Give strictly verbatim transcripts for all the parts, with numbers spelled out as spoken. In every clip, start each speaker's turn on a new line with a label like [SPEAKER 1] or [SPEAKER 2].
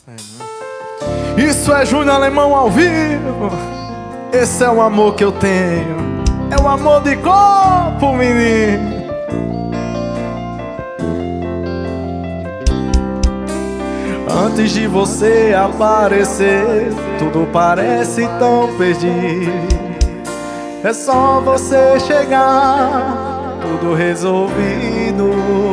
[SPEAKER 1] É, né? Isso é Júnior Alemão ao vivo. Esse é o amor que eu tenho. É o amor de corpo, menino. Antes de você aparecer, tudo parece tão perdido. É só você chegar, tudo resolvido.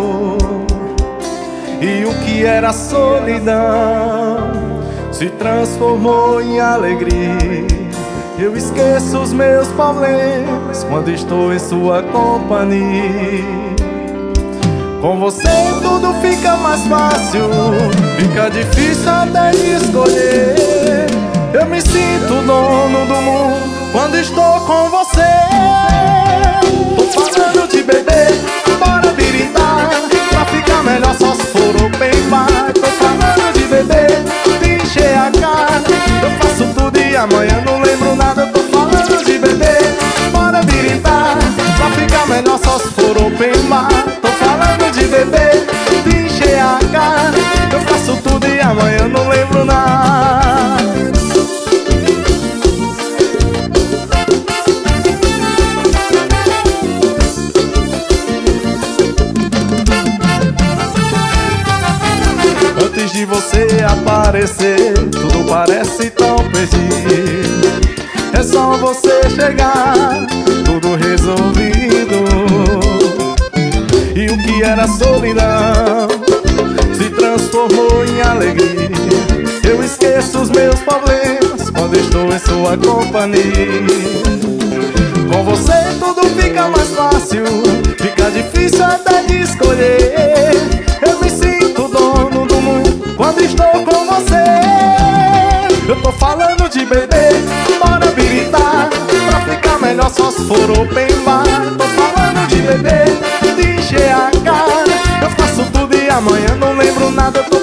[SPEAKER 1] E o que era solidão se transformou em alegria. Eu esqueço os meus problemas quando estou em sua companhia. Com você tudo fica mais fácil, fica difícil até de escolher. Eu me sinto dono do mundo quando estou com você. Tô falando de beber, bora biritar, pra ficar melhor só se for open bar. Tô falando de beber, de encher a cara, eu faço tudo e amanhã não lembro nada. Tô falando de beber, bora biritar, pra ficar melhor só se for open bar. Tô falando de beber, de encher a cara, eu faço tudo e amanhã não lembro nada. Antes de você aparecer, tudo parece tão perdido. É só você chegar, tudo resolvido. E o que era solidão se transformou em alegria. Eu esqueço os meus problemas quando estou em sua companhia. Com você tudo fica mais fácil, fica difícil até de escolher. Eu me sinto dono do mundo quando estou com você. Eu tô falando de beber, bora biritar, pra ficar melhor só se for open bar. Tô falando de beber, de encher a cara, eu faço tudo e amanhã não lembro nada. Eu tô